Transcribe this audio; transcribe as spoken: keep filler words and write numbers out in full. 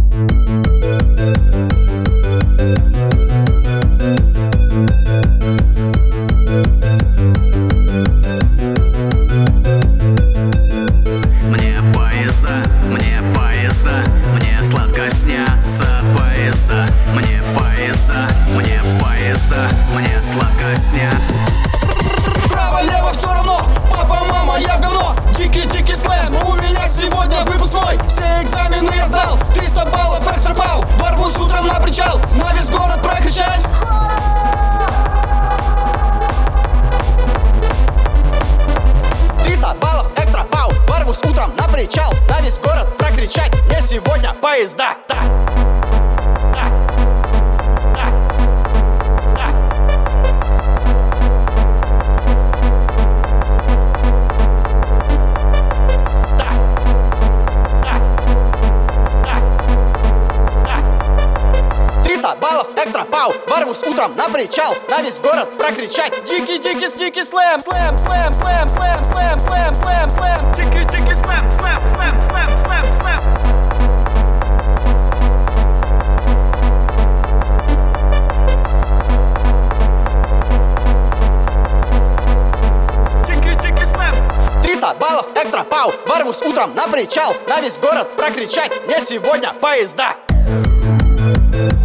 Мне поезда, мне поезда, мне сладко снятся поезда. Мне поезда, мне поезда, мне сладко снятся. Право-лево все равно, папа, мама, я в говно. Дикий-дикий слэм, у меня сегодня выпускной. Все экзамены я сдал, триста баллов экстра пау. Ворвусь утром на причал, на весь город прокричать. триста баллов экстра пау. Ворвусь утром на причал, на весь город прокричать: мне сегодня поезда. Да. Да. Да. Да. Да. Да. Да. Да. триста баллов экстра пау. Ворвусь утром на причал, на весь город прокричать: Дикий-дикий стики слэм, слэм, слэм, слэм, слэм, слэм, слэм, слэм, слэм. Дикий-дикий слэм, слэм, слэм, слэм, слэм, слэм. Дикий-дикий слэм. триста баллов экстра пау. Ворвусь утром на причал, на весь город прокричать: мне сегодня поезда.